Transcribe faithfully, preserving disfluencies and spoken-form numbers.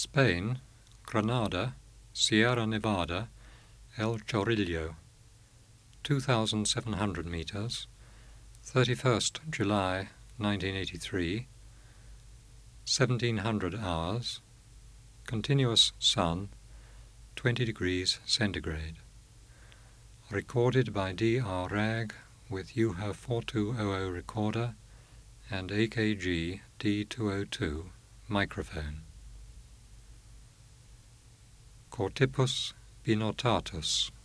Spain, Granada, Sierra Nevada, El Chorrillo, two thousand seven hundred meters, thirty-first July nineteen eighty-three, seventeen hundred hours, continuous sun, twenty degrees centigrade. Recorded by D R Rag with U H A forty-two hundred recorder and A K G D two oh two microphone. Cortipus binotatus.